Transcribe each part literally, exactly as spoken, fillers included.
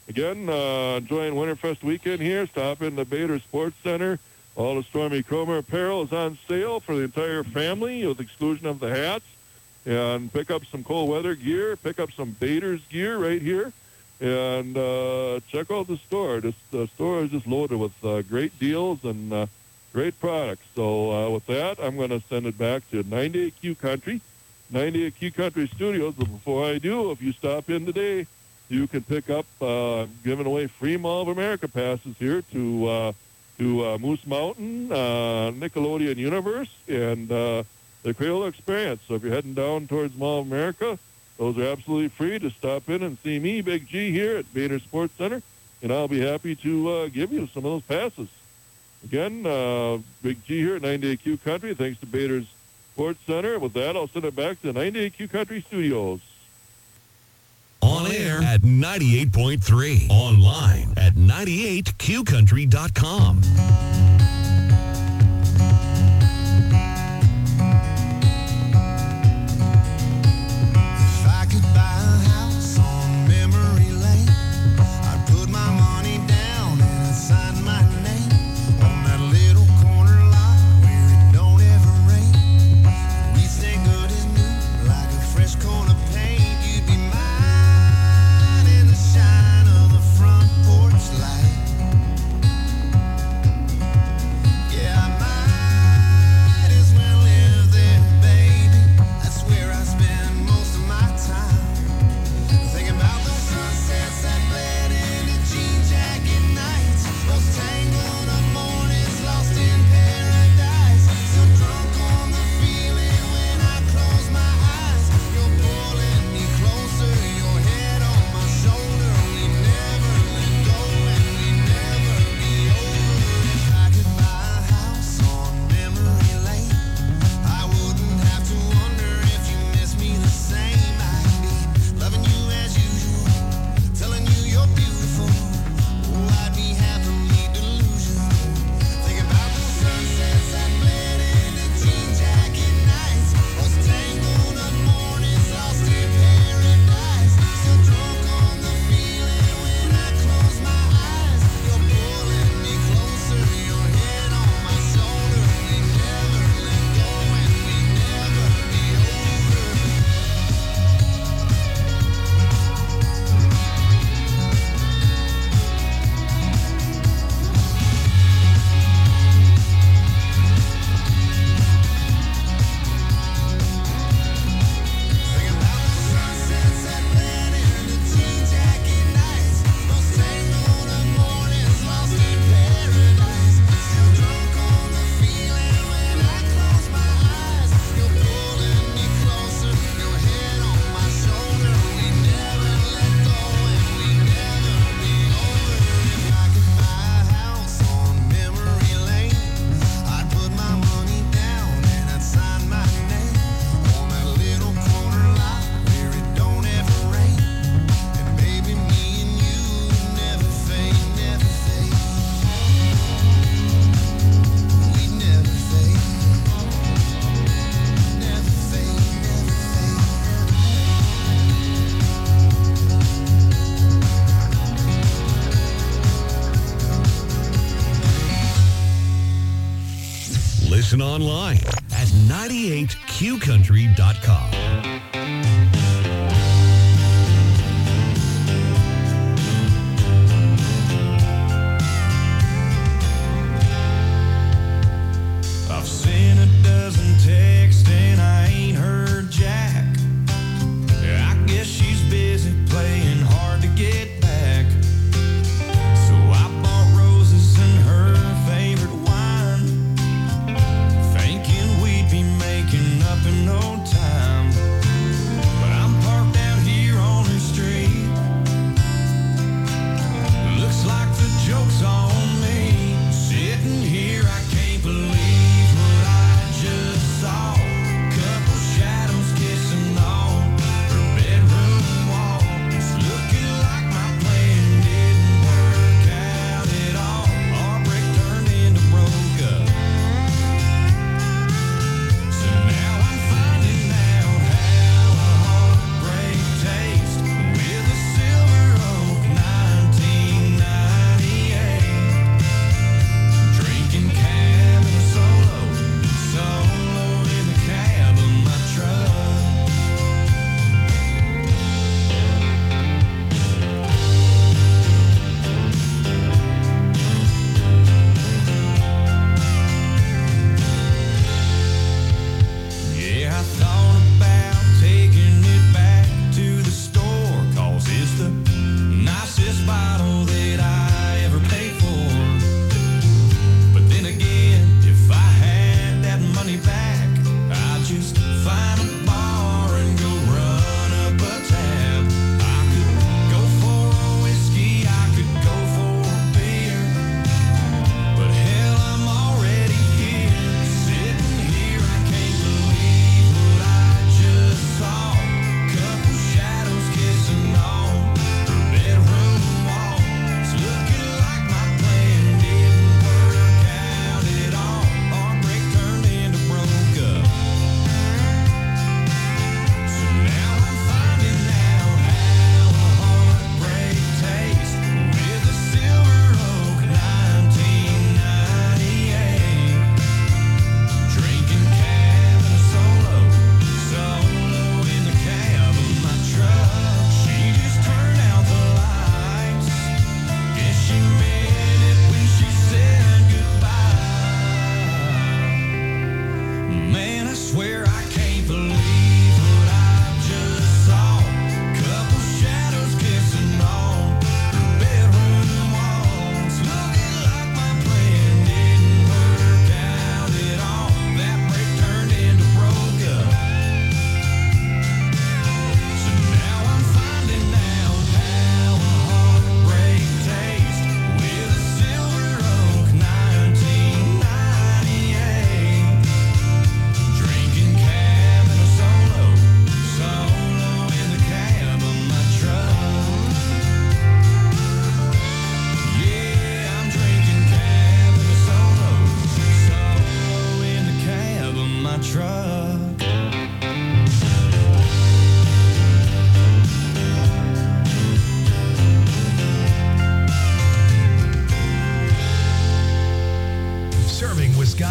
Again, uh, enjoying Winterfest weekend here. Stop in the Bader Sports Center. All the Stormy Kromer apparel is on sale for the entire family with exclusion of the hats. And pick up some cold weather gear. Pick up some Bader's gear right here. And uh, check out the store. This, the store is just loaded with uh, great deals and uh, great products. So uh, with that, I'm going to send it back to ninety-eight Q Country, ninety-eight Q Country Studios. But before I do, if you stop in today, you can pick up uh, giving away free Mall of America passes here to uh, to uh, Moose Mountain, uh, Nickelodeon Universe, and uh, the Crayola Experience. So if you're heading down towards Mall of America, those are absolutely free to stop in and see me, Big G, here at Bader Sports Center, and I'll be happy to uh, give you some of those passes. Again, uh, Big G here at ninety-eight Q Country, thanks to Bader's Sports Center. With that, I'll send it back to ninety-eight Q Country Studios. On air at ninety-eight point three. Online at ninety-eight Q country dot com. Listen online at ninety-eight Q country dot com. I've seen a dozen texts and I ain't heard Jack. I guess she's busy playing hard to get back. So I bought roses and her favorite wine, thinking we'd be making up in no time.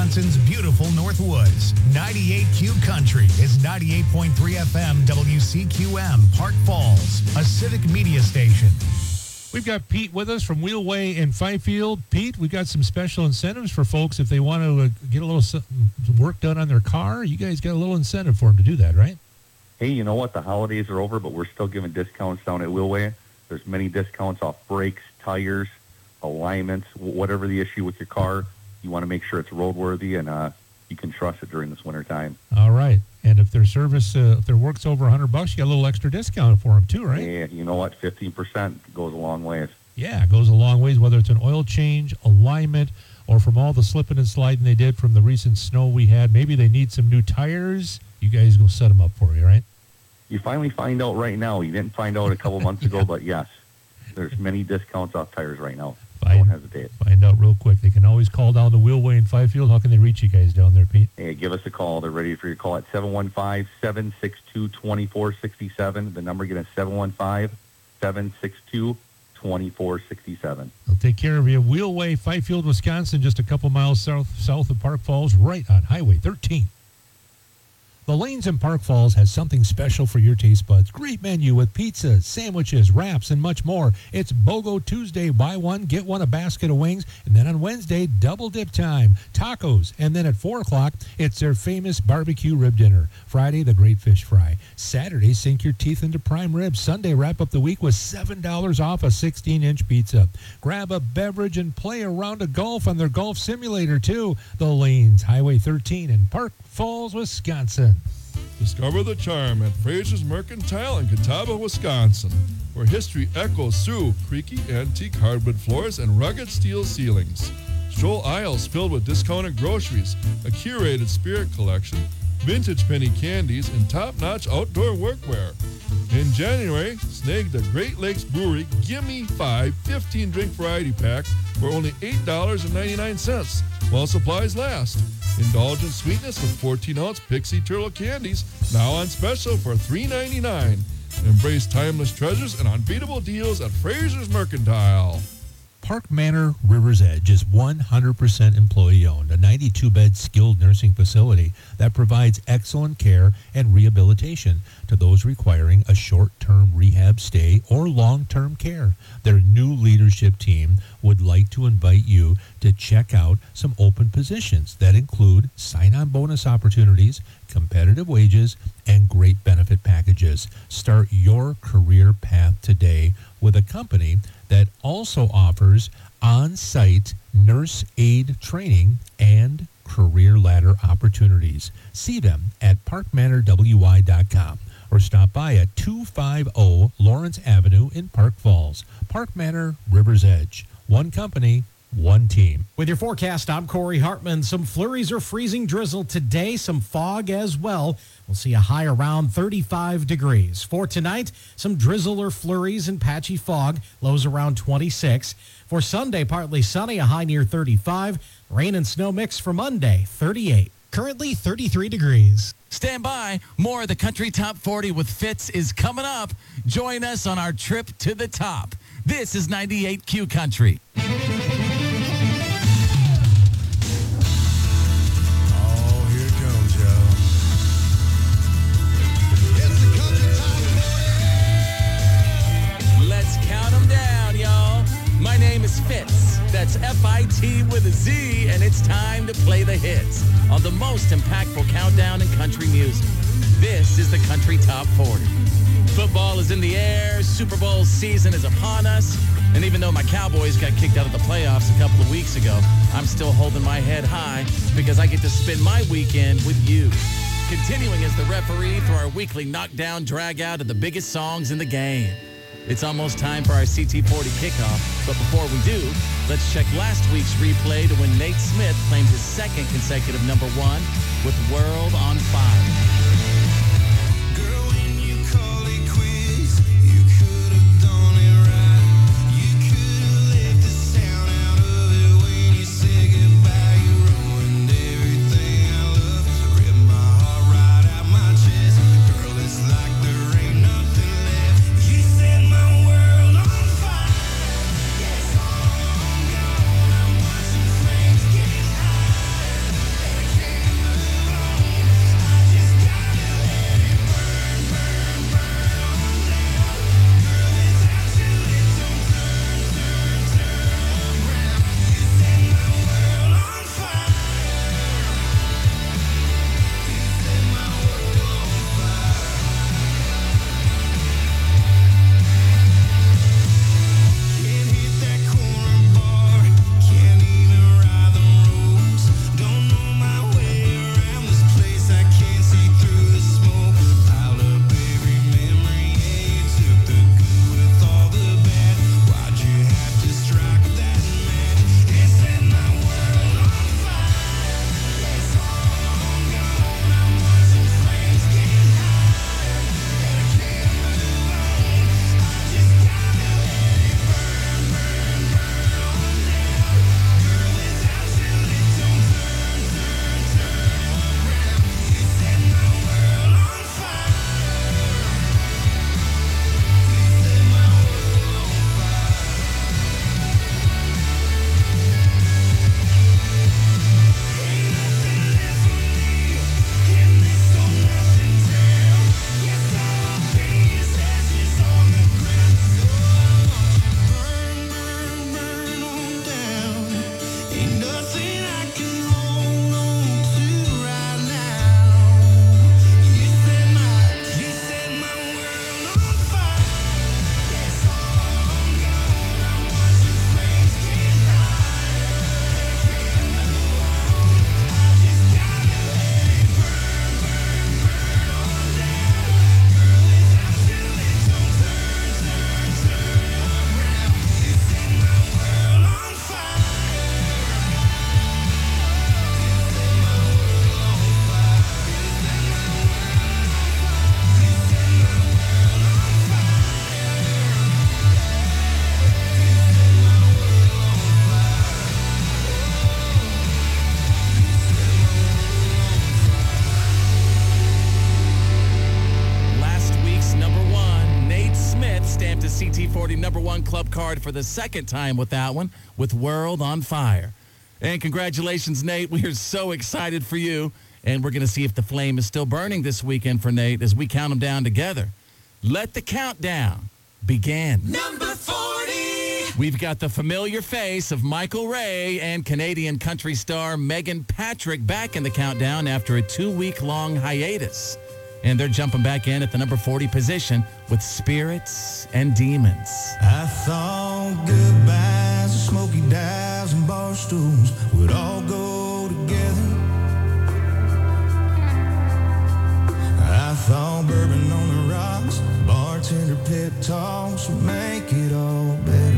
Wisconsin's beautiful Northwoods. ninety-eight Q Country is ninety-eight point three F M W C Q M, Park Falls, a civic media station. We've got Pete with us from Wheelway in Fifield. Pete, we've got some special incentives for folks if they want to uh, get a little s- work done on their car. You guys got a little incentive for them to do that, right? Hey, you know what? The holidays are over, but we're still giving discounts down at Wheelway. There's many discounts off brakes, tires, alignments, whatever the issue with your car. You want to make sure it's roadworthy and uh, you can trust it during this winter time. All right. And if their service, uh, if their work's over one hundred bucks, you get a little extra discount for them too, right? Yeah, you know what? fifteen percent goes a long ways. Yeah, it goes a long ways, whether it's an oil change, alignment, or from all the slipping and sliding they did from the recent snow we had. Maybe they need some new tires. You guys go set them up for you, right? You finally find out right now. You didn't find out a couple months yeah. ago, but yes, there's many discounts off tires right now. Find, Don't hesitate. Find out real quick. They can always call down the Wheelway in Fifield. How can they reach you guys down there, Pete? Hey, give us a call. They're ready for your call at seven one five, seven six two, two four six seven. The number again is seven one five, seven six two, two four six seven. They'll take care of you. Wheelway, Fifield, Wisconsin, just a couple miles south south of Park Falls, right on Highway thirteen. The Lanes in Park Falls has something special for your taste buds. Great menu with pizzas, sandwiches, wraps, and much more. It's BOGO Tuesday. Buy one, get one, a basket of wings. And then on Wednesday, double dip time, tacos. And then at four o'clock, it's their famous barbecue rib dinner. Friday, the great fish fry. Saturday, sink your teeth into prime ribs. Sunday, wrap up the week with seven dollars off a sixteen-inch pizza. Grab a beverage and play a round of golf on their golf simulator, too. The Lanes, Highway thirteen in Park Falls, Wisconsin. Discover the charm at Fraser's Mercantile in Catawba, Wisconsin, where history echoes through creaky antique hardwood floors and rugged steel ceilings. Stroll aisles filled with discounted groceries, a curated spirit collection, vintage penny candies, and top-notch outdoor workwear. In January, snag the Great Lakes Brewery Gimme five fifteen-drink variety pack for only eight dollars and ninety-nine cents while supplies last. Indulge in sweetness with fourteen-ounce Pixie Turtle candies, now on special for three dollars and ninety-nine cents. Embrace timeless treasures and unbeatable deals at Fraser's Mercantile. Park Manor River's Edge is one hundred percent employee-owned, a ninety-two bed skilled nursing facility that provides excellent care and rehabilitation to those requiring a short-term rehab stay or long-term care. Their new leadership team would like to invite you to check out some open positions that include sign-on bonus opportunities, competitive wages, and great benefit packages. Start your career path today with a company that also offers on-site nurse aid training and career ladder opportunities. See them at park manor w y dot com or stop by at two fifty Lawrence Avenue in Park Falls. Park Manor, River's Edge. One company, one team. With your forecast, I'm Corey Hartman. Some flurries or freezing drizzle today, some fog as well. We'll see a high around thirty-five degrees. For tonight, some drizzle or flurries and patchy fog, lows around twenty-six. For Sunday, partly sunny, a high near thirty-five. Rain and snow mix for Monday, thirty-eight. Currently thirty-three degrees. Stand by. More of the Country Top forty with Fitz is coming up. Join us on our trip to the top. This is ninety-eight Q Country. My name is Fitz. That's F I T with a Z, and it's time to play the hits on the most impactful countdown in country music. This is the Country Top forty. Football is in the air. Super Bowl season is upon us. And even though my Cowboys got kicked out of the playoffs a couple of weeks ago, I'm still holding my head high because I get to spend my weekend with you. Continuing as the referee for our weekly knockdown drag out of the biggest songs in the game. It's almost time for our C T forty kickoff, but before we do, let's check last week's replay to when Nate Smith claimed his second consecutive number one with World on Fire. card for the second time with that one, with World on Fire. And congratulations, Nate. We are so excited for you. And we're going to see if the flame is still burning this weekend for Nate as we count them down together. Let the countdown begin. Number forty. We've got the familiar face of Michael Ray and Canadian country star Megan Patrick back in the countdown after a two-week-long hiatus. And they're jumping back in at the number forty position with Spirits and Demons. I thought goodbyes and smoky dives and bar stools would all go together. I thought bourbon on the rocks, bartender pep talks would make it all better.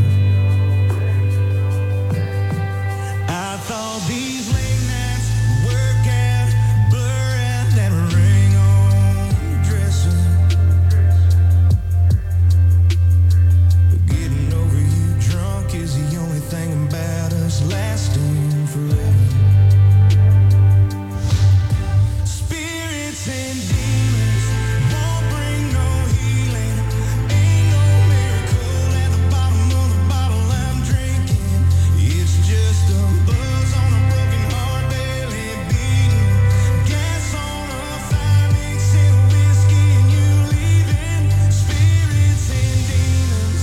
I thought these late nights would work out, blur out that ring on the dresser. But getting over you drunk is the only thing about us lasting forever. Spirits and demons won't bring no healing. Ain't no miracle at the bottom of the bottle I'm drinking. It's just a buzz on a broken heart, barely beating. Gas on a fire, mixing whiskey and you leaving. Spirits and demons.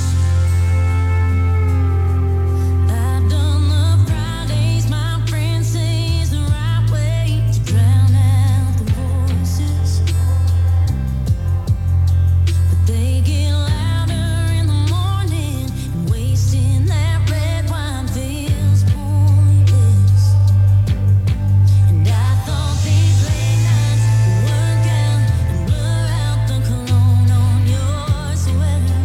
I've done the Fridays my friends say is the right way to drown out the voices, but they get louder in the morning, and wasting that red wine feels pointless. And I thought these late nights would work out and blur out the cologne on your sweater.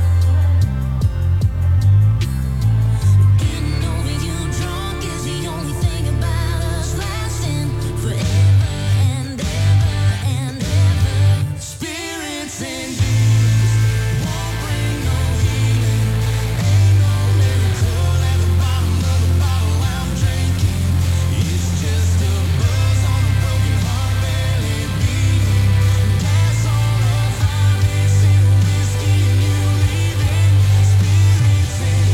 Getting over you drunk is the only thing about us lasting forever and ever and ever. Spirits and demons won't bring no healing. Ain't no miracle at the bottom of the bottle I'm drinking. It's just a buzz on a broken heart, barely beating. Gas on a fire, mixing whiskey and you leaving. Spirits and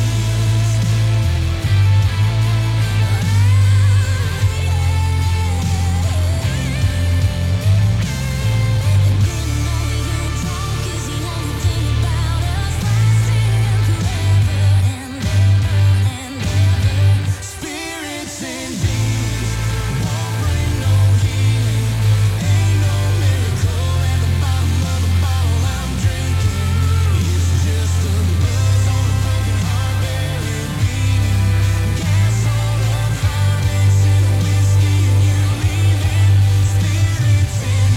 Spirits and demons won't bring no healing. Ain't no miracle at the bottom of the bottle I'm drinking. It's just a buzz on a broken heart, barely beating. Gas on a fire, mixing whiskey and you leaving. Spirits and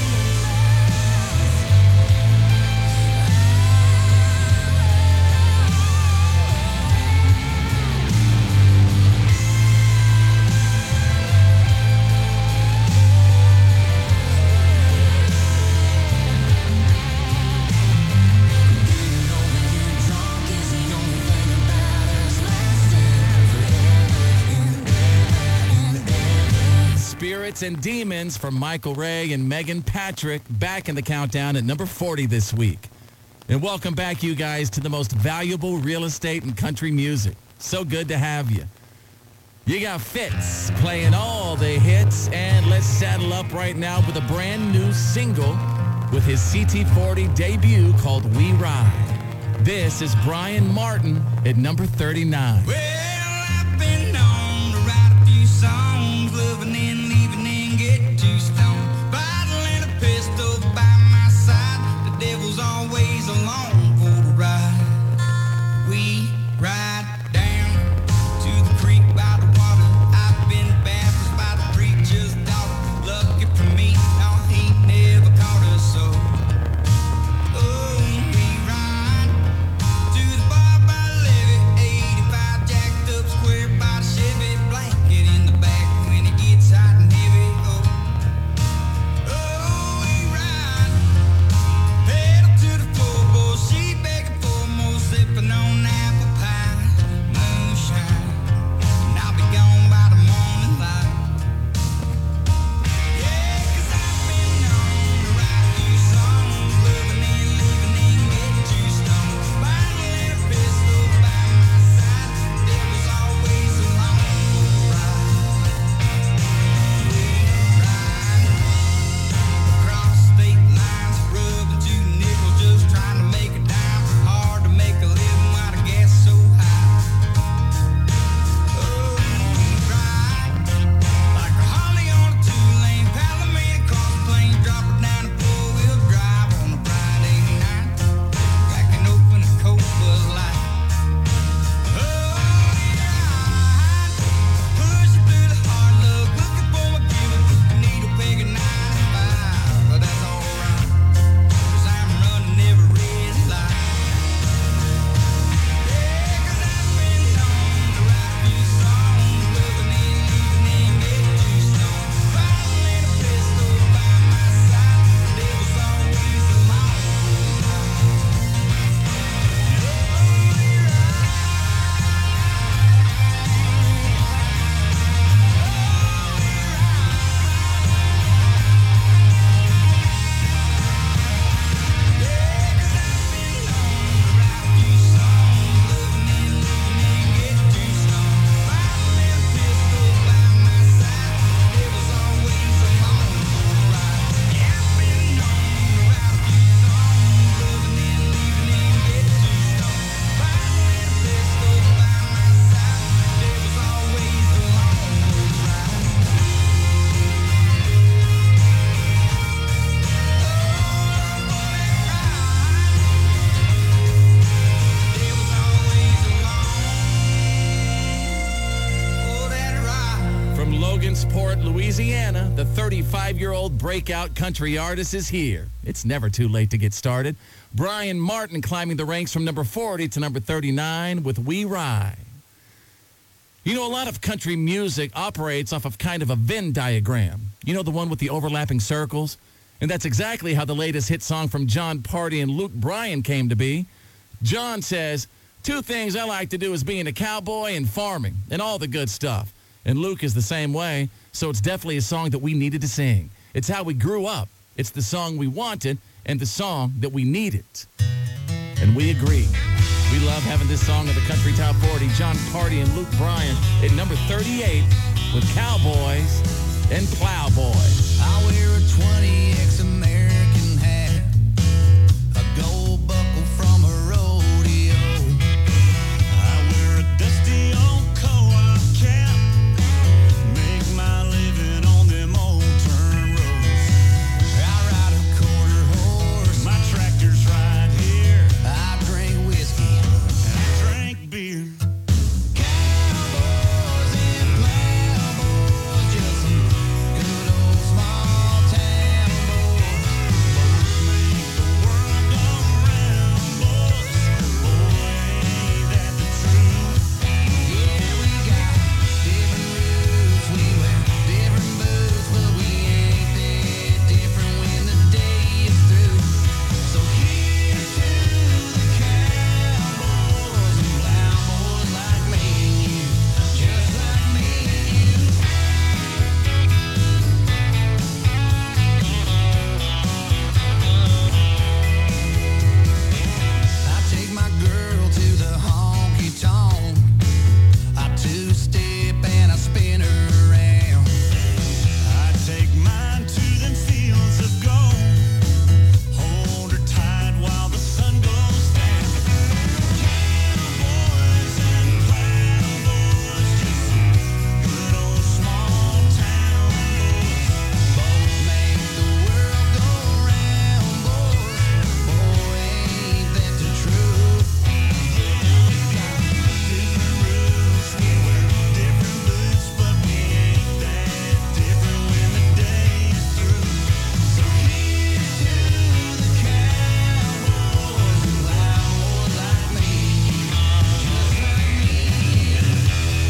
drunk is the only thing about us lasting forever and ever and ever. Spirits and Demons from Michael Ray and Megan Patrick back in the countdown at number forty this week. And welcome back, you guys, to the most valuable real estate and country music. So good to have you. You got Fitz playing all the hits, and let's saddle up right now with a brand new single with his C T forty debut called We Ride. This is Brian Martin at number thirty-nine. Well, I've been known to write a few songs, living in, leaving in, get too stoned. Bottle and a pistol by my side, the devil's always along for the ride. We ride down to the creek by the water. I've been baptized by the preacher's daughter. Lucky for me, no, he never caught us so. Oh, we ride to the bar by the levee, eighty-five jacked up square by the Chevy, blanket in the back Williamsport, Louisiana, the thirty-five-year-old breakout country artist is here. It's never too late to get started. Brian Martin climbing the ranks from number forty to number thirty-nine with We Ride. You know, a lot of country music operates off of kind of a Venn diagram. You know, the one with the overlapping circles? And that's exactly how the latest hit song from John Party and Luke Bryan came to be. John says, two things I like to do is being a cowboy and farming and all the good stuff. And Luke is the same way, so it's definitely a song that we needed to sing. It's how we grew up. It's the song we wanted and the song that we needed. And we agree. We love having this song of the Country Top forty, John Party and Luke Bryan at number thirty-eight with Cowboys and Plowboys. I wear a twenty X American hat, a gold buckle from a rodeo. I wear a dusty old co-op cap, make my living on them old turn roads. I ride a quarter horse, my tractor's right here. I drink whiskey, and I drink beer. Cowboys and plowboys, just some good old small town boys. Both make the world go round, boys. Boy, ain't that the truth? Yeah, we got different roots, we wear different boots, but we ain't that different when the day is through. So here's to the cowboys and plowboys like me and you, just like me and you. I take my girl to the honky tonk. I two-step and I spin her around. I take mine to them fields of gold. Hold her tight while the sun goes down. Cowboys and plowboys, just some good old small town boys. Both make the world go round, boys. Boy, ain't that the truth? Yeah, we got different roots, we wear different boots, but we ain't that different when the day is through. So here's to the cowboys and plowboys like me and you, just like me and you.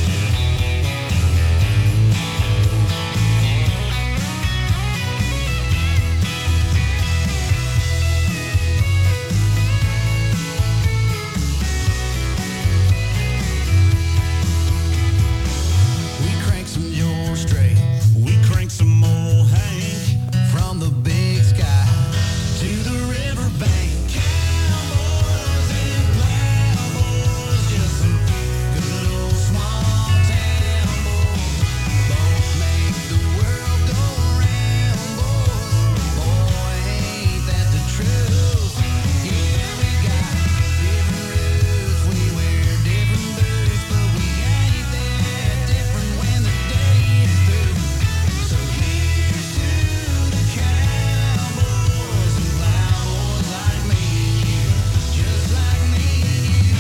We crank some George Strait, we crank some old Hank, from the big sky to the riverbank. Cowboys and plowboys, just some good old small town boys. Both make the world go round, boys. Boy, ain't that the truth? Yeah, we got different roots, we wear different boots, but we ain't that different when the day is through. So here's to the cowboys and plowboys like me and you, just like me and you.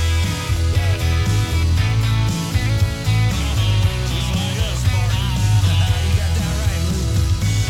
Just like us, Marty. You got that right, Luke.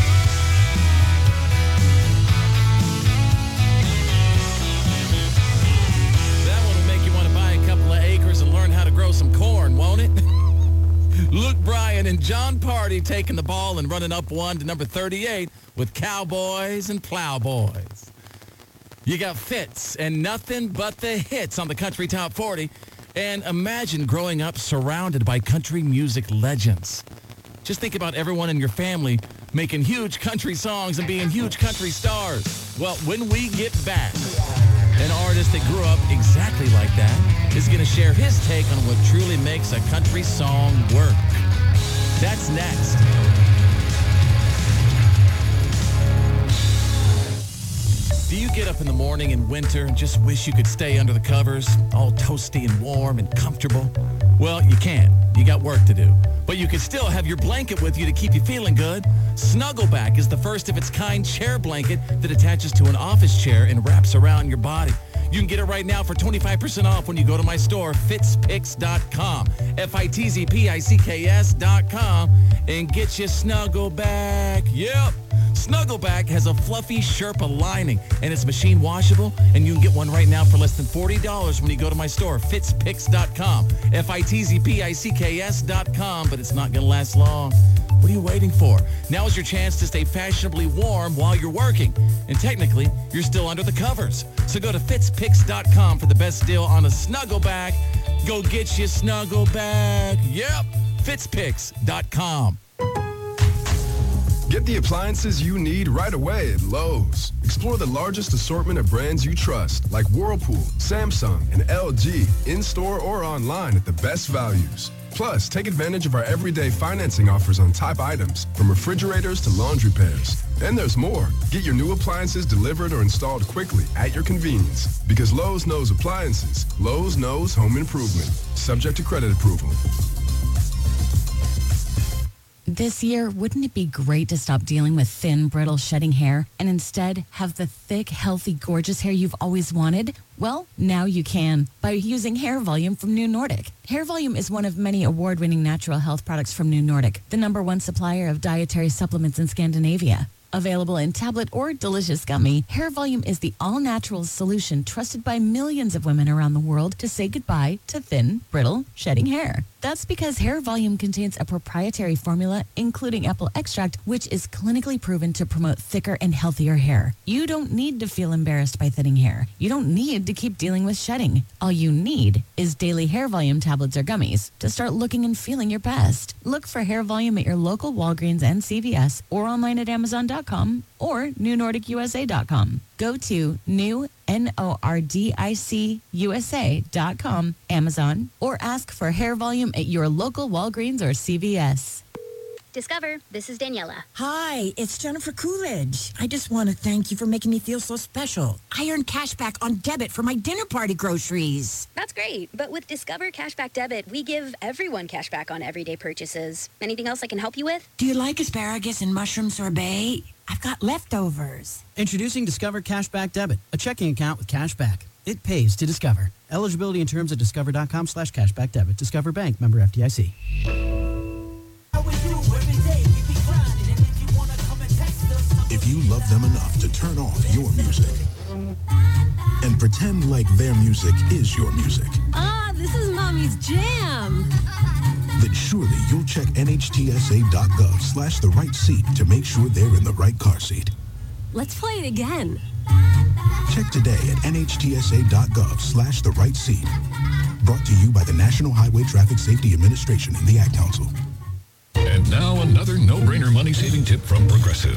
That one will make you want to buy a couple of acres and learn how to grow some corn, won't it? Luke Bryan and John Party taking the ball and running up one to number thirty-eight with Cowboys and Plowboys. You got Fitz and nothing but the hits on the Country Top forty. And imagine growing up surrounded by country music legends. Just think about everyone in your family making huge country songs and being huge country stars. Well, when we get back, an artist that grew up exactly like that is going to share his take on what truly makes a country song work. That's next. Do you get up in the morning in winter and just wish you could stay under the covers, all toasty and warm and comfortable? Well, you can't. You got work to do. But you can still have your blanket with you to keep you feeling good. Snuggleback is the first of its kind chair blanket that attaches to an office chair and wraps around your body. You can get it right now for twenty-five percent off when you go to my store, fitz picks dot com. F I T Z P I C K S dot com. And get your Snuggleback. Yep. Snuggleback has a fluffy Sherpa lining, and it's machine washable, and you can get one right now for less than forty dollars when you go to my store, fitz picks dot com. F I T Z P I C K S dot com, but it's not going to last long. What are you waiting for? Now is your chance to stay fashionably warm while you're working. And technically, you're still under the covers. So go to fitz picks dot com for the best deal on a Snuggleback. Go get your Snuggleback. Yep, fitz picks dot com. Get the appliances you need right away at Lowe's. Explore the largest assortment of brands you trust, like Whirlpool, Samsung, and L G, in-store or online at the best values. Plus, take advantage of our everyday financing offers on top items, from refrigerators to laundry pairs. And there's more. Get your new appliances delivered or installed quickly at your convenience. Because Lowe's knows appliances. Lowe's knows home improvement. Subject to credit approval. This year, wouldn't it be great to stop dealing with thin, brittle, shedding hair and instead have the thick, healthy, gorgeous hair you've always wanted? Well, now you can by using Hair Volume from New Nordic. Hair Volume is one of many award-winning natural health products from New Nordic, the number one supplier of dietary supplements in Scandinavia. Available in tablet or delicious gummy, Hair Volume is the all-natural solution trusted by millions of women around the world to say goodbye to thin, brittle, shedding hair. That's because Hair Volume contains a proprietary formula, including apple extract, which is clinically proven to promote thicker and healthier hair. You don't need to feel embarrassed by thinning hair. You don't need to keep dealing with shedding. All you need is daily Hair Volume tablets or gummies to start looking and feeling your best. Look for Hair Volume at your local Walgreens and C V S or online at amazon dot com or new nordic u s a dot com. Go to new N O R D I C U S A dot com, Amazon, or ask for Hair Volume at your local Walgreens or C V S. Discover, this is Daniela. Hi, it's Jennifer Coolidge. I just want to thank you for making me feel so special. I earned cash back on debit for my dinner party groceries. That's great, but with Discover Cashback Debit, we give everyone cash back on everyday purchases. Anything else I can help you with? Do you like asparagus and mushroom sorbet? I've got leftovers. Introducing Discover Cashback Debit, a checking account with cash back. It pays to Discover. Eligibility and terms at discover dot com slash cashback debit. Discover Bank, member F D I C. If you love them enough to turn off your music and pretend like their music is your music, Ah, this is Mommy's jam. then surely you'll check N H T S A dot gov slash the right seat to make sure they're in the right car seat. Let's play it again. Check today at N H T S A dot gov slash the right seat. Brought to you by the National Highway Traffic Safety Administration and the Ad Council. And now another no-brainer money-saving tip from Progressive.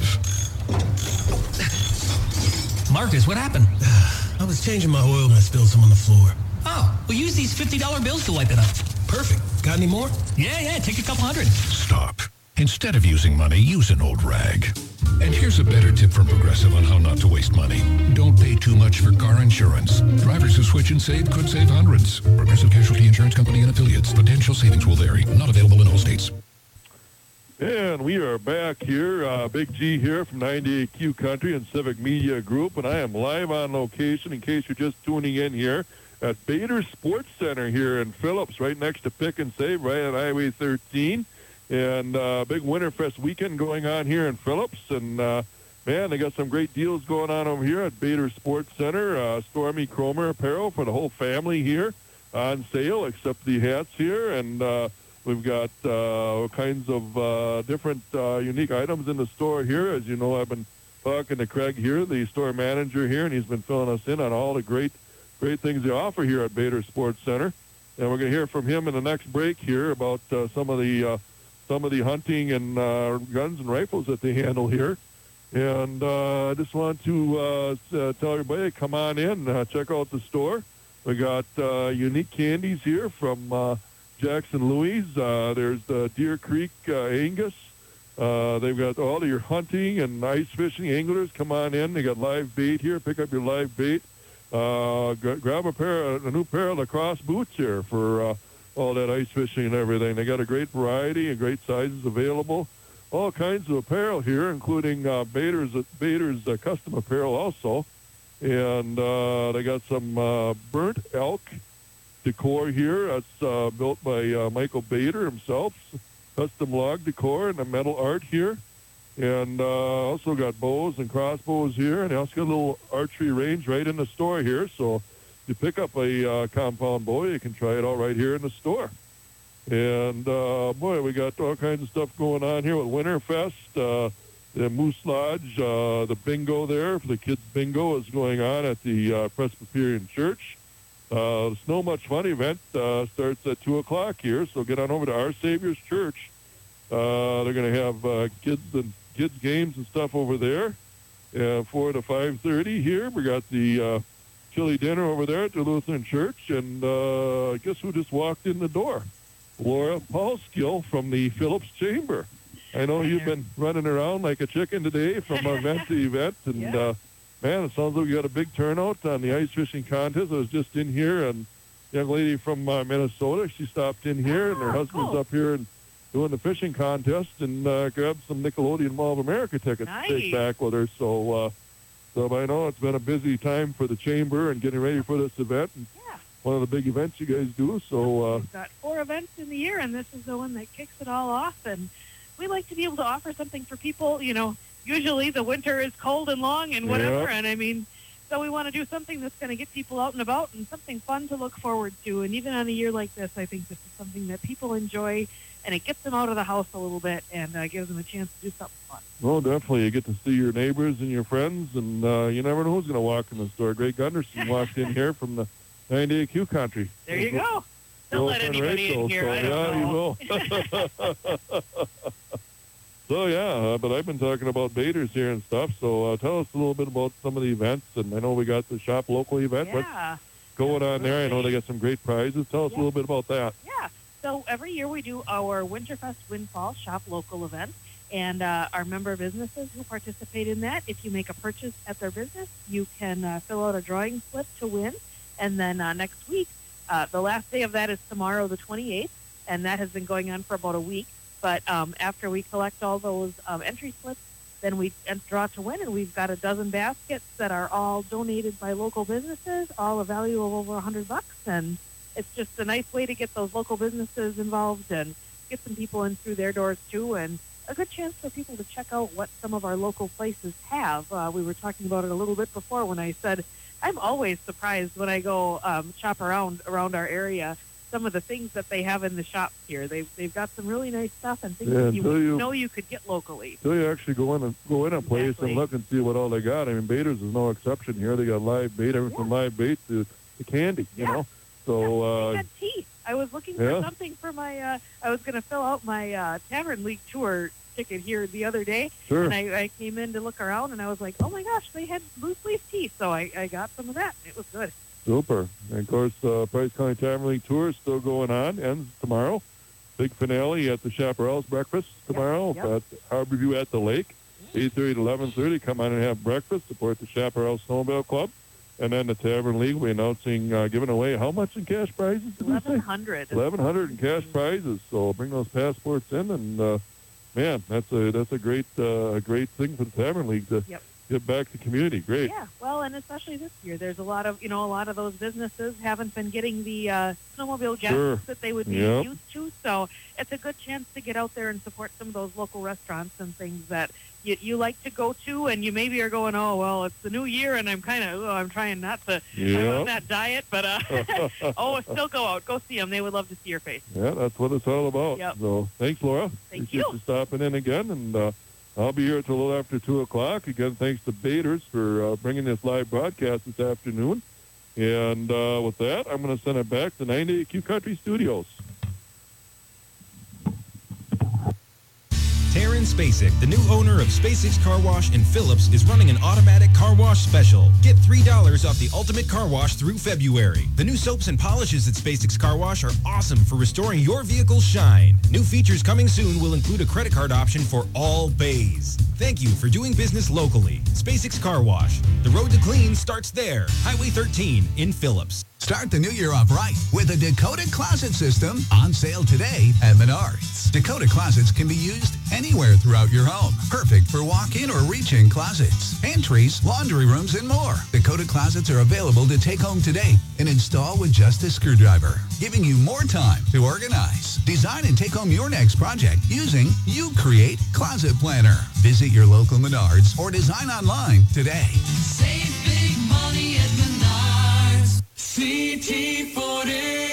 Marcus, what happened? I was changing my oil and I spilled some on the floor. Oh, well, use these fifty dollar bills to wipe it up. Perfect. Got any more? Yeah, yeah, take a couple hundred. Stop. Instead of using money, use an old rag. And here's a better tip from Progressive on how not to waste money. Don't pay too much for car insurance. Drivers who switch and save could save hundreds. Progressive Casualty Insurance Company and affiliates. Potential savings will vary. Not available in all states. And we are back here, uh, Big G here from ninety-eight Q Country and Civic Media Group, and I am live on location in case you're just tuning in here at Bader Sports Center here in Phillips, right next to Pick and Save, right at Highway thirteen. And uh, big Winterfest weekend going on here in Phillips, and uh, man, they got some great deals going on over here at Bader Sports Center. Uh, Stormy Cromer apparel for the whole family here on sale, except the hats here, and uh, we've got uh, all kinds of uh, different uh, unique items in the store here. As you know, I've been talking to Craig here, the store manager here, and he's been filling us in on all the great, great things they offer here at Bader Sports Center. And we're going to hear from him in the next break here about uh, some of the uh, some of the hunting and uh, guns and rifles that they handle here. And uh, I just want to uh, uh, tell everybody, come on in, uh, check out the store. We got uh, unique candies here from uh, Jackson Louis. Uh, there's the Deer Creek uh, Angus. Uh, they've got all of your hunting and ice fishing anglers. Come on in. They got live bait here. Pick up your live bait. Uh, g- grab a pair, a new pair of lacrosse boots here for uh, all that ice fishing and everything. They got a great variety and great sizes available. All kinds of apparel here, including uh, Bader's, Bader's uh, custom apparel also. And uh, they got some uh, burnt elk decor here. That's uh, built by uh, Michael Bader himself. Custom log decor and the metal art here. And uh, also got bows and crossbows here. And they also got a little archery range right in the store here. So you pick up a uh, compound bow, you can try it out right here in the store. And, uh, boy, we got all kinds of stuff going on here with Winterfest. Uh, the Moose Lodge, uh, the bingo there for the kids' bingo is going on at the uh, Presbyterian Church. Uh, the Snow Much Fun event uh, starts at two o'clock here, so get on over to Our Savior's Church. Uh, they're going to have uh, kids and kids games and stuff over there. Uh, four to five thirty here. We got the uh, chili dinner over there at the Lutheran Church. And uh, guess who just walked in the door? Laura Paulskill from the Phillips Chamber. I know you've been running around like a chicken today from event to event. And, Yeah. uh, man, it sounds like we got a big turnout on the ice fishing contest. I was just in here, and a young lady from uh, Minnesota, she stopped in here, and her husband's cool. up here and doing the fishing contest, and uh, grabbed some Nickelodeon Mall of America tickets to take Nice. back with her. So, uh, so I know it's been a busy time for the chamber and getting ready for this event. And one of the big events you guys do. So, uh, We've got four events in the year, and this is the one that kicks it all off. And we like to be able to offer something for people. You know, usually the winter is cold and long and whatever, Yeah. and I mean, so we want to do something that's going to get people out and about and something fun to look forward to. And even on a year like this, I think this is something that people enjoy, and it gets them out of the house a little bit and uh, gives them a chance to do something fun. well, definitely. You get to see your neighbors and your friends, and uh, you never know who's going to walk in the store. Greg Gunderson walked in here from the ninety-eight Q Country. There you go. Don't let Girlfriend anybody Rachel, in here. So, I don't yeah, know. you will. So, yeah, uh, but I've been talking about Baders here and stuff, so uh, tell us a little bit about some of the events. And I know we got the Shop Local event. Yeah. What's going on there? I know they got some great prizes. Tell us a little bit about that. Yeah. So every year we do our Winterfest Windfall Shop Local event, and uh, our member businesses who participate in that, if you make a purchase at their business, you can uh, fill out a drawing slip to win. And then uh, next week, uh, the last day of that is tomorrow, the twenty-eighth, and that has been going on for about a week. But um, after we collect all those um, entry slips, then we draw to win, and we've got a dozen baskets that are all donated by local businesses, all a value of over a hundred bucks, and it's just a nice way to get those local businesses involved and get some people in through their doors too, and a good chance for people to check out what some of our local places have. Uh, we were talking about it a little bit before when I said I'm always surprised when I go um, shop around around our area, some of the things that they have in the shops here. They've, they've got some really nice stuff and things Yeah, that you until wouldn't you- know you could get locally. So you actually go in and go in a place Exactly. and look and see what all they got. I mean, Baiters is no exception here. They got live bait, everything from live bait to, to candy, you know. So, They uh, had tea. I was looking yeah. for something for my, uh, I was going to fill out my uh, Tavern League tour ticket here the other day. Sure. And I, I came in to look around, and I was like, oh, my gosh, they had loose leaf tea. So I, I got some of that. It was good. super. And, of course, uh, Price County Tavern League Tour is still going on. Ends tomorrow. Big finale at the Chaparral's Breakfast tomorrow yep. at Harborview at the Lake. eight thirty to eleven thirty. Come on and have breakfast. Support the Chaparral Snowmobile Club. And then the Tavern League, we're announcing, uh, giving away how much in cash prizes? did we say? eleven hundred. eleven hundred in cash prizes. So bring those passports in, and uh, man, that's a that's a great uh, a great thing for the Tavern League to Yep. get back to the community. Great. Yeah, well, and especially this year, there's a lot of, you know, a lot of those businesses haven't been getting the uh, snowmobile guests Sure. that they would be Yep. used to. So it's a good chance to get out there and support some of those local restaurants and things that you, you like to go to, and you maybe are going, oh, well, it's the new year, and I'm kind of, oh, I'm trying not to, I'm Yep. on that diet, but, uh, oh, still go out, go see them. They would love to see your face. Yeah, that's what it's all about. Yep. So thanks, Laura. Thank Appreciate you. you stopping in again, and uh, I'll be here till a little after two o'clock. Again, thanks to Baders for uh, bringing this live broadcast this afternoon. And uh, with that, I'm going to send it back to ninety-eight Q Country Studios. Taryn Spacek, the new owner of SpaceX Car Wash in Phillips, is running an automatic car wash special. Get three dollars off the ultimate car wash through February. The new soaps and polishes at SpaceX Car Wash are awesome for restoring your vehicle's shine. New features coming soon will include a credit card option for all bays. Thank you for doing business locally. SpaceX Car Wash. The road to clean starts there. Highway thirteen in Phillips. Start the new year off right with a Dakota Closet System on sale today at Menards. Dakota Closets can be used anywhere throughout your home. Perfect for walk-in or reach-in closets, pantries, laundry rooms, and more. Dakota Closets are available to take home today and install with just a screwdriver, giving you more time to organize. Design and take home your next project using You Create Closet Planner. Visit your local Menards or design online today. Save big money at Menards. C T forty.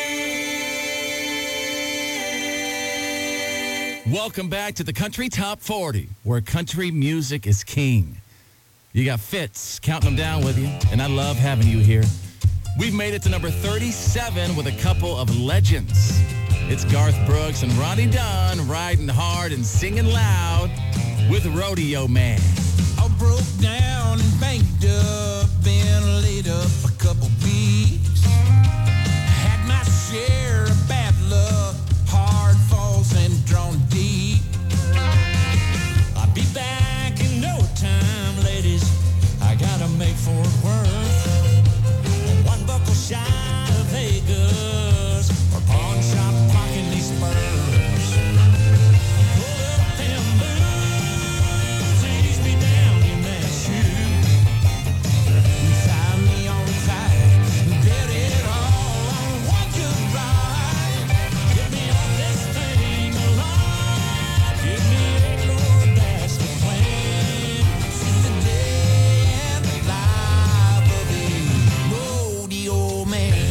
Welcome back to the Country Top forty, where country music is king. You got Fitz counting them down with you, and I love having you here. We've made it to number thirty-seven with a couple of legends. It's Garth Brooks and Ronnie Dunn riding hard and singing loud with Rodeo Man. I broke down and banked up, been laid up a couple weeks. Had my share of bad luck, hard falls and drawn deep. I'll be back in no time, ladies. I gotta make for it worth. One buckle shy of Vegas, or pawn shop pocket these spurs. Pull up them boots, ease me down in that shoe. Tie me on tight, bet it all on one good ride. Get me off this thing alive. Give me a Lord, that's the plan. Since the day and the life of a rodeo man.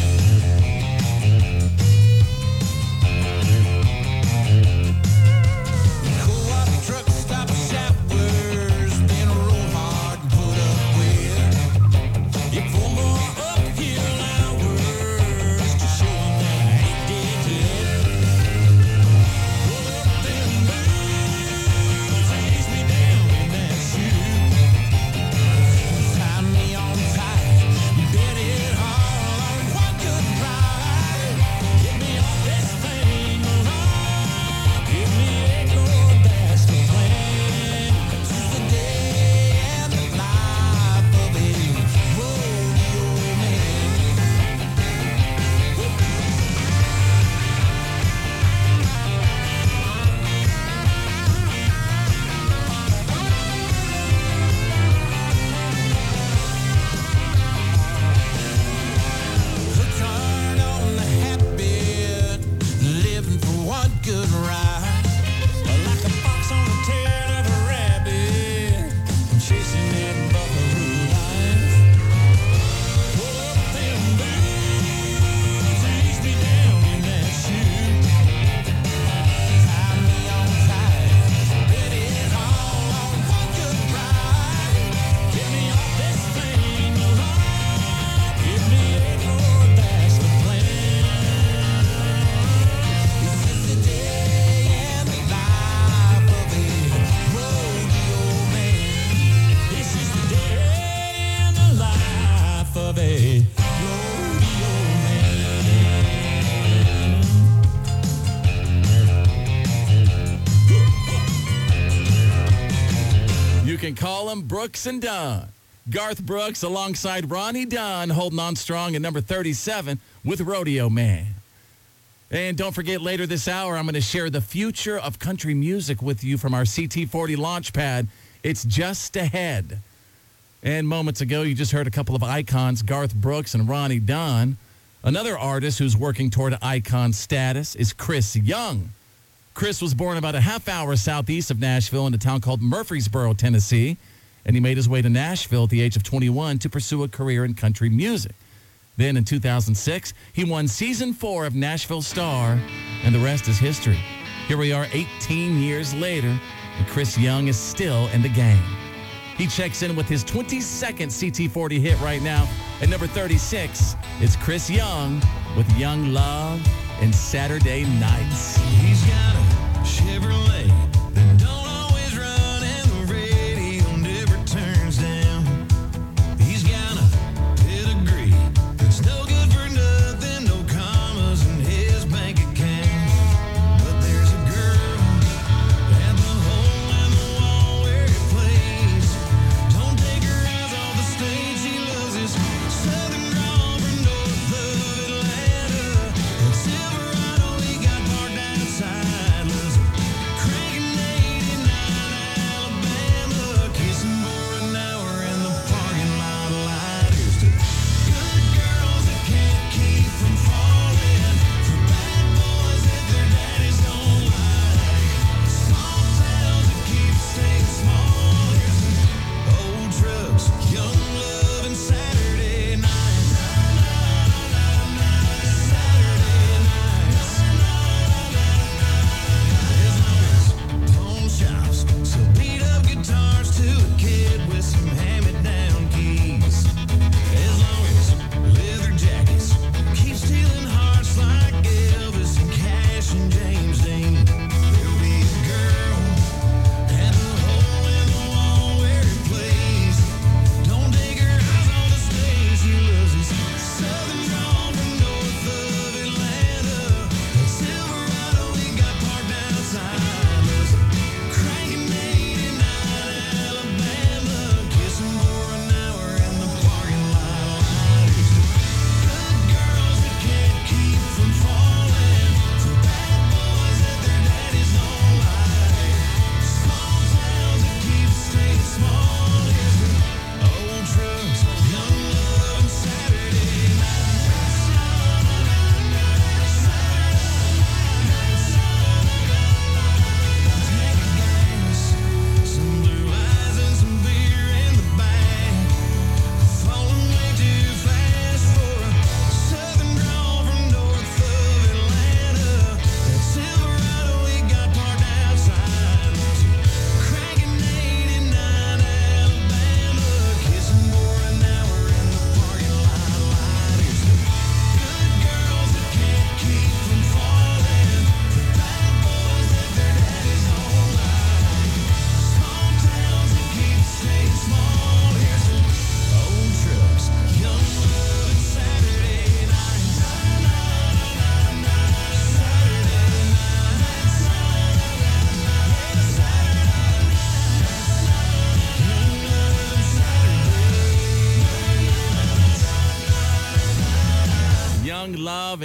Co-op truck stop showers, been roll hard and put up with. If four more uphill hours to show 'em that I ain't dead yet. Pull up them boots, ease me down in that shoe. Tie me on tight, bet it all on one good ride. Get me off this thing alive. Give me a Lord, that's the plan. This is the day and the life of a rodeo man. Hooked hard on the habit, living for one good ride. Like a fox on the tail of a rabbit, I'm chasing that buckaroo life. Pull up them boots, ease me down in that shoe. Tie me on tight, bet it all on one good ride. Get me off this thing alive. Give me a Lord, that's the plan. This is the day and the life of a rodeo man. This is the day and the life of a rodeo man. You can call him Brooks and Dunn. Garth Brooks alongside Ronnie Dunn holding on strong at number thirty-seven with Rodeo Man. And don't forget, later this hour, I'm going to share the future of country music with you from our C T forty launch pad. It's just ahead. And moments ago, you just heard a couple of icons, Garth Brooks and Ronnie Dunn. Another artist who's working toward icon status is Chris Young. Chris was born about a half hour southeast of Nashville in a town called Murfreesboro, Tennessee. And he made his way to Nashville at the age of twenty-one to pursue a career in country music. Then in two thousand six, he won season four of Nashville Star, and the rest is history. Here we are eighteen years later, and Chris Young is still in the game. He checks in with his twenty-second C T forty hit right now. At number thirty-six, it's Chris Young with Young Love and Saturday Nights. He's got a Chevrolet that don't always run, and the radio never turns down. He's got a pedigree that's no good for nothing, no commas in his bank account. But there's a girl at the hole in the wall where he plays. Don't take her eyes off the stage, she loves his southern drawl from North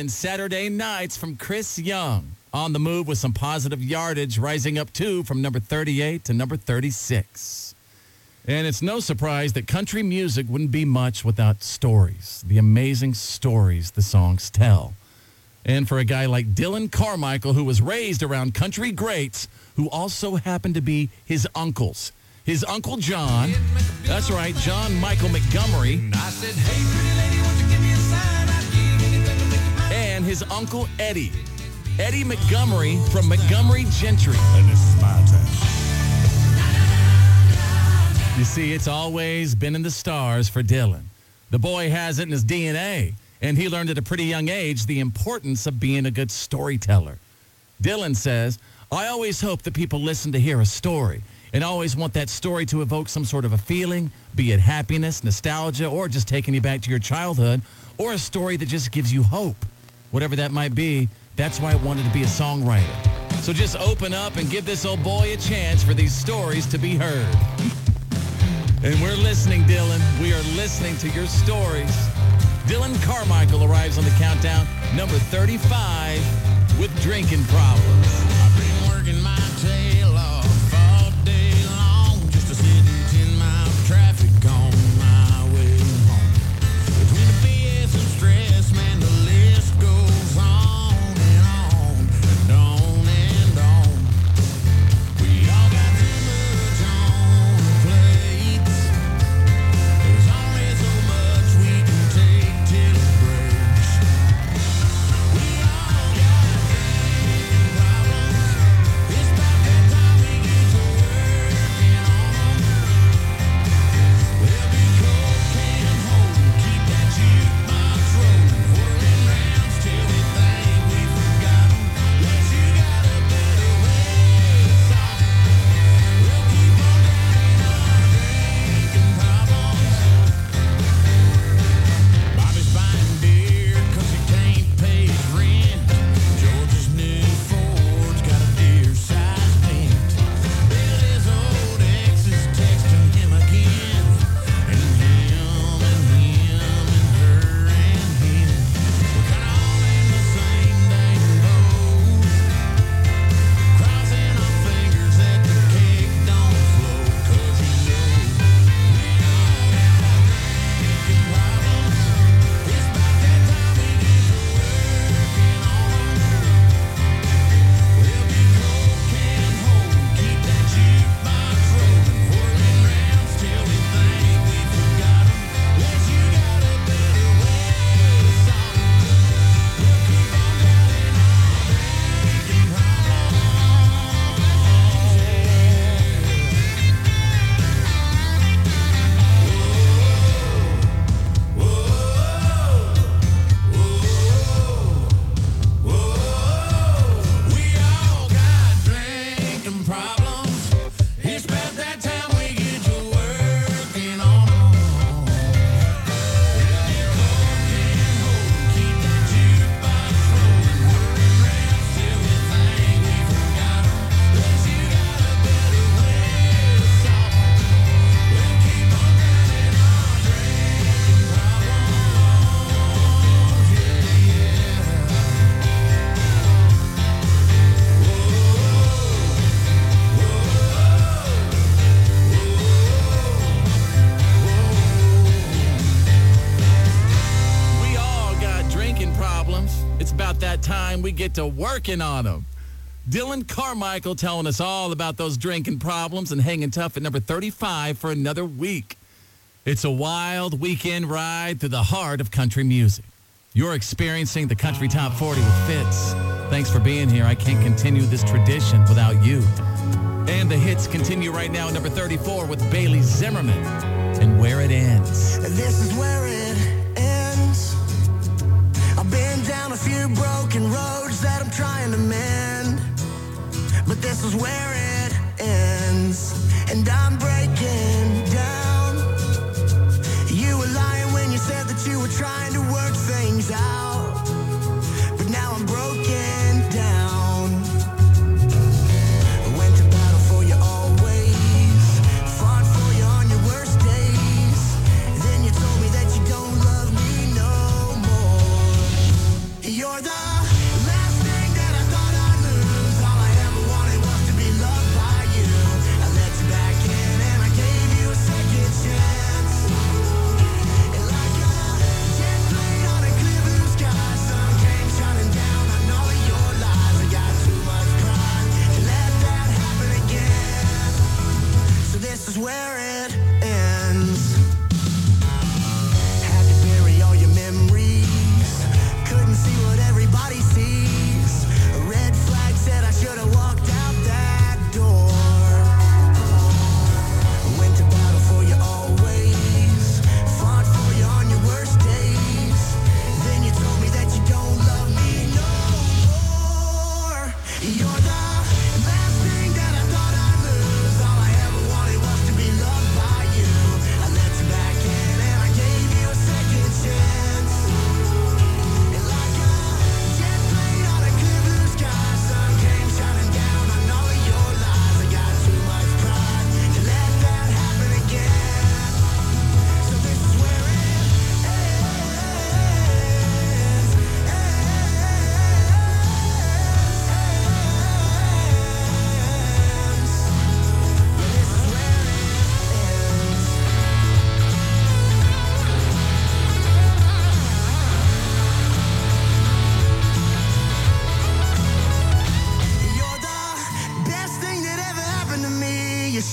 Dylan Saturday Nights from Chris Young. On the move with some positive yardage, rising up two from number thirty-eight to number thirty-six. And it's no surprise that country music wouldn't be much without stories, the amazing stories the songs tell. And for a guy like Dylan Carmichael, who was raised around country greats, who also happened to be his uncles. His Uncle John, that's right, John Michael Montgomery, and his Uncle Eddie, Eddie Montgomery from Montgomery Gentry. And this is my time. You see, it's always been in the stars for Dylan. The boy has it in his D N A, and he learned at a pretty young age the importance of being a good storyteller. Dylan says, I always hope that people listen to hear a story, and always want that story to evoke some sort of a feeling, be it happiness, nostalgia, or just taking you back to your childhood, or a story that just gives you hope. Whatever that might be, that's why I wanted to be a songwriter. So just open up and give this old boy a chance for these stories to be heard. And we're listening, Dylan. We are listening to your stories. Dylan Carmichael arrives on the countdown, number thirty-five, with Drinking Problems. I've been working my tail off all day long just to sit in ten mile traffic on my way home. Between the B S and stress, man, the list goes on and on and on and on. We all got too much on the plates. There's only so much we can take till it breaks. We all got drinking problems. It's about that time we get to working on them. There'll be coke and holding, keep that jukebox rolling, whirling rounds till we think we forgot 'em. Unless you got a better way to solve 'em. We'll keep on drowning our drinking problems. Bobby's buying beer 'cause he can't pay his rent. George's new Ford's got a deer-sized dent. Billy's old ex is texting him again. And him and him and her and him. We're kinda all in the same dang boat. Crossing our fingers that the cake don't float. 'Cause you know we all got drinking problems. It's about that time we get to working on 'em. We'll be coke and holding, keep that jukebox rolling, whirling rounds till we think we forgot 'em. Unless you got a better way to solve 'em. We'll keep on drowning our drinking We all got drinking problems. It's about that time we get to working on 'em. We'll be coke and holding, keep that jukebox rolling, whirling rounds till we think we forgot 'em. Unless you got a better way to solve 'em. We'll keep on drowning our drinking problems. Yeah, yeah. We all got drinking problems. It's about that time we get to working on them. Dylan Carmichael telling us all about those drinking problems and hanging tough at number thirty-five for another week. It's a wild weekend ride through the heart of country music. You're experiencing the Country Top forty with Fitz. Thanks for being here. I can't continue this tradition without you. And the hits continue right now at number thirty-four with Bailey Zimmerman and Where It Ends. This is where it ends. I've been down a few broken roads that I'm trying to mend. But this is where it ends. And I'm breaking down. You were lying when you said that you were trying to work things out. But now I'm broken down. I went to battle for you always. Fought for you on your worst days. Then you told me that you don't love me no more. You're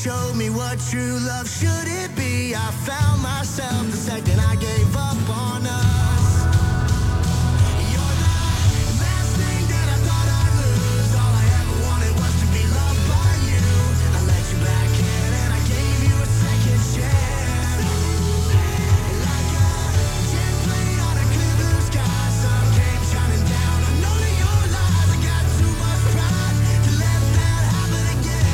showed me what true love should it be. I found myself the second I gave up on us. You're the last thing that I thought I'd lose. All I ever wanted was to be loved by you. I let you back in and I gave you a second chance. Like a jet plane on a clear blue sky, sun came shining down. I know that your lies. I got too much pride to let that happen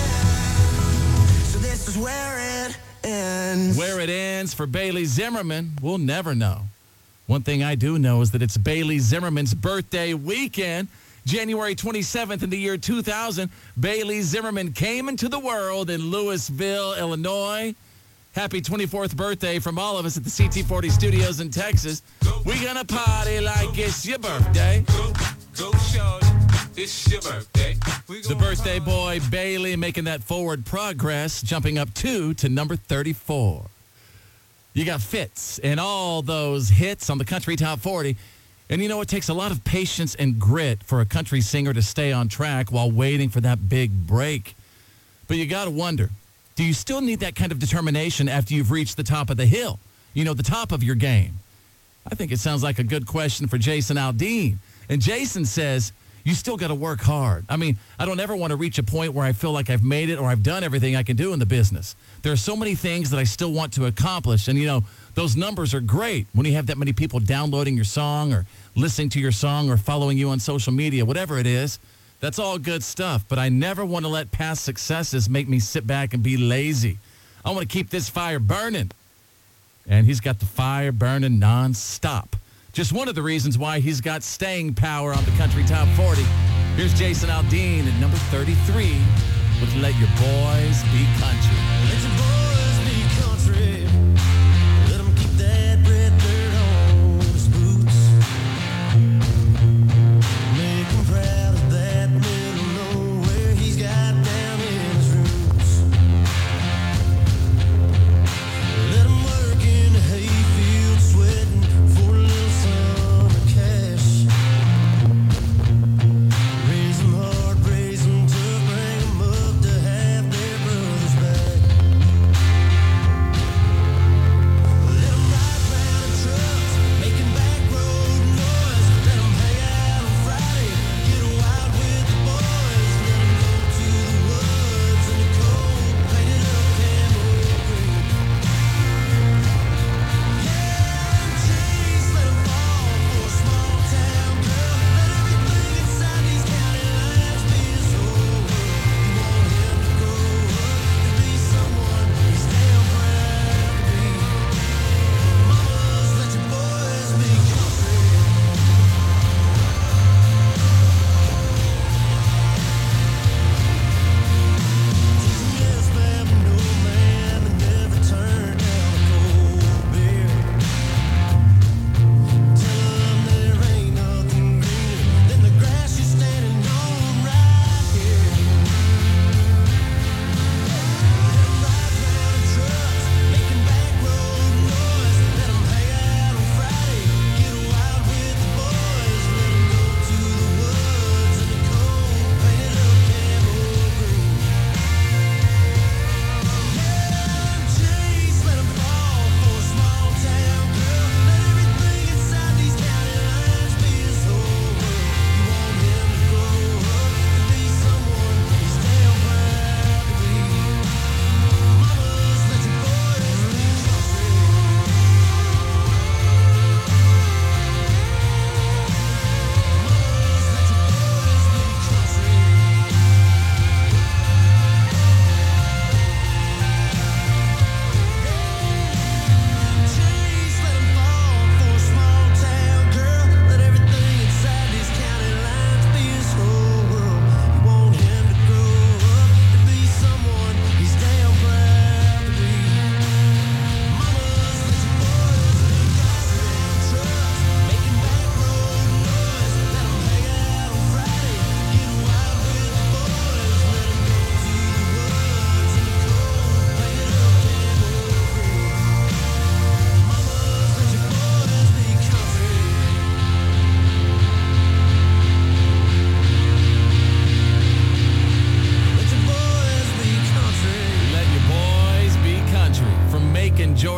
again. So this is where it ends. Where it ends for Bailey Zimmerman, we'll never know. One thing I do know is that it's Bailey Zimmerman's birthday weekend. January twenty-seventh in the year two thousand, Bailey Zimmerman came into the world in Louisville, Illinois. Happy twenty-fourth birthday from all of us at the C T forty Studios in Texas. We gonna party like it's your birthday. Go, go, shorty, it's your birthday. The birthday boy, Bailey, making that forward progress, jumping up two to number thirty-four. You got Fitz and all those hits on the Country Top forty. And you know, it takes a lot of patience and grit for a country singer to stay on track while waiting for that big break. But you got to wonder, do you still need that kind of determination after you've reached the top of the hill? You know, the top of your game? I think it sounds like a good question for Jason Aldean. And Jason says, you still got to work hard. I mean, I don't ever want to reach a point where I feel like I've made it or I've done everything I can do in the business. There are so many things that I still want to accomplish. And, you know, those numbers are great when you have that many people downloading your song or listening to your song or following you on social media, whatever it is. That's all good stuff. But I never want to let past successes make me sit back and be lazy. I want to keep this fire burning. And he's got the fire burning nonstop. Just one of the reasons why he's got staying power on the Country Top forty. Here's Jason Aldean at number thirty-three with Let Your Boys Be Country. Let your boys be country. Let them keep that red dirt on his boots. Make him proud of that middle nowhere he's got down in his roots. Let him work in the hayfield, sweating for a little summer cash. Raise them hard, raise them tough, bring them up to have their brothers back.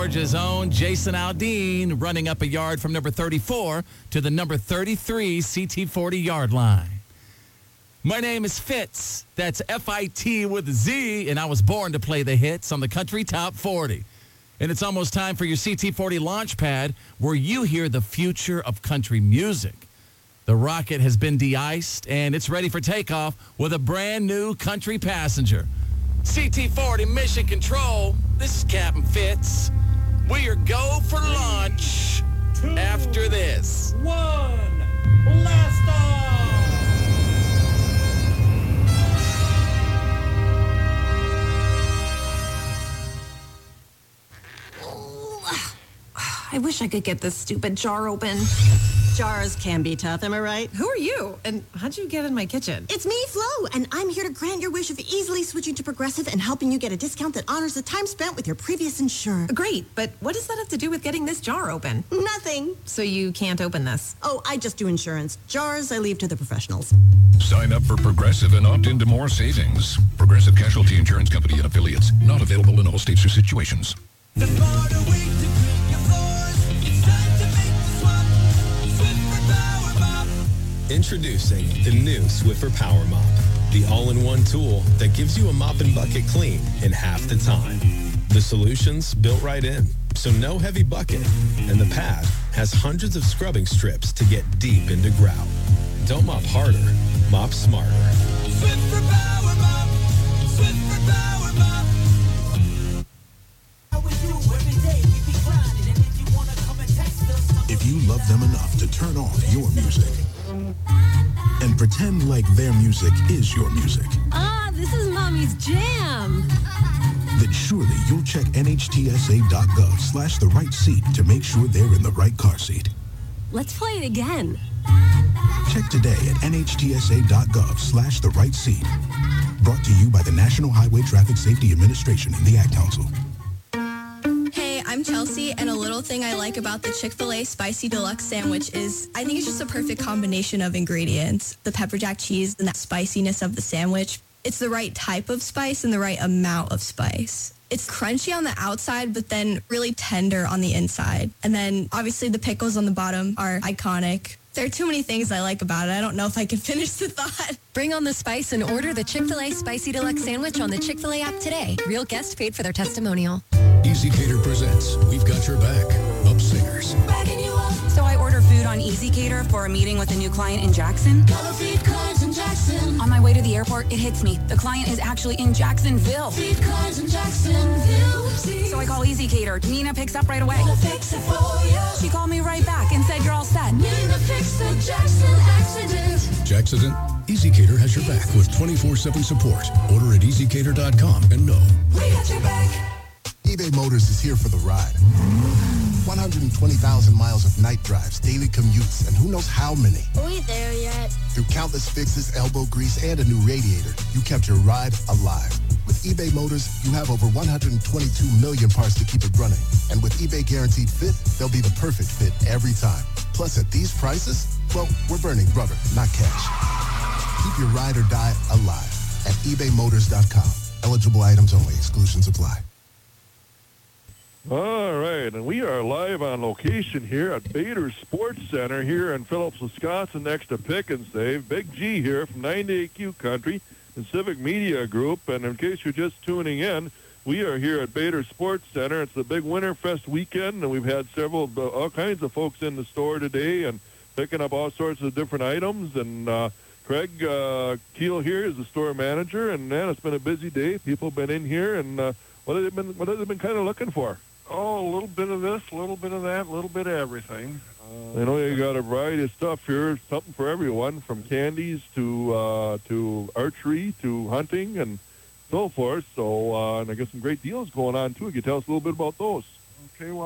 Georgia's own Jason Aldean running up a yard from number thirty-four to the number thirty-three C T forty yard line. My name is Fitz. That's F I T with a Z, and I was born to play the hits on the Country Top forty. And it's almost time for your C T forty launch pad, where you hear the future of country music. The rocket has been de-iced, and it's ready for takeoff with a brand new country passenger. C T forty Mission Control, this is Captain Fitz. We are go for launch two, after this. One, blast off! I wish I could get this stupid jar open. Jars can be tough, am I right? Who are you? And how'd you get in my kitchen? It's me, Flo, and I'm here to grant your wish of easily switching to Progressive and helping you get a discount that honors the time spent with your previous insurer. Great, but what does that have to do with getting this jar open? Nothing. So you can't open this? Oh, I just do insurance. Jars, I leave to the professionals. Sign up for Progressive and opt into more savings. Progressive Casualty Insurance Company and affiliates. Not available in all states or situations. The smarter way to clean your floors. It's time to make the swap. Swiffer Power Mop. Introducing the new Swiffer Power Mop, the all-in-one tool that gives you a mop and bucket clean in half the time. The solution's built right in, so no heavy bucket, and the pad has hundreds of scrubbing strips to get deep into grout. Don't mop harder, mop smarter. Swiffer Power Mop. Swiffer Power Mop. If you love them enough to turn off your music and pretend like their music is your music, Ah, this is Mommy's Jam. then surely you'll check N H T S A dot gov slash the right seat to make sure they're in the right car seat. Let's play it again. Check today at N H T S A dot gov slash the right seat. Brought to you by the National Highway Traffic Safety Administration and the Ad Council. Hey, I'm Chelsea, and a little thing I like about the Chick-fil-A Spicy Deluxe Sandwich is I think it's just a perfect combination of ingredients. The pepper jack cheese and that spiciness of the sandwich. It's the right type of spice and the right amount of spice. It's crunchy on the outside, but then really tender on the inside. And then obviously the pickles on the bottom are iconic. There are too many things I like about it. I don't know if I can finish the thought. Bring on the spice and order the Chick-fil-A Spicy Deluxe Sandwich on the Chick-fil-A app today. Real guest paid for their testimonial. Easy Cater presents We've Got Your Back. Up Singers. So I order food on Easy Cater for a meeting with a new client in Jackson. Feed cars in Jackson. On my way to the airport, it hits me. The client is actually in Jacksonville. Feed cars in Jacksonville. So I call Easy Cater. Nina picks up right away. Nina fix it for you. She called me right back and said you're all set. Nina fixed the Jackson accident. Jackson? Easy Cater has your back with twenty-four seven support. Order at easy cater dot com and know. We got your back. eBay Motors is here for the ride. one hundred twenty thousand miles of night drives, daily commutes, and who knows how many. Are we there yet? Through countless fixes, elbow grease, and a new radiator, you kept your ride alive. With eBay Motors, you have over one hundred twenty-two million parts to keep it running. And with eBay Guaranteed Fit, they'll be the perfect fit every time. Plus, at these prices, well, we're burning rubber, not cash. Keep your ride or die alive at ebay motors dot com. Eligible items only. Exclusions apply. All right, and we are live on location here at Bader Sports Center here in Phillips, Wisconsin, next to Pickens Dave. Big G here from ninety A Q Country and Civic Media Group. And in case you're just tuning in, we are here at Bader Sports Center. It's the big Winterfest weekend, and we've had several, uh, all kinds of folks in the store today and picking up all sorts of different items. And uh, Craig uh, Keel here is the store manager, and man, it's been a busy day. People have been in here, and uh, what have they been? What have they been kind of looking for? Oh, a little bit of this, a little bit of that, a little bit of everything. Uh, I know you got a variety of stuff here, something for everyone, from candies to uh, to archery to hunting and so forth. So, uh, and I got some great deals going on too. Can you tell us a little bit about those? Okay, well.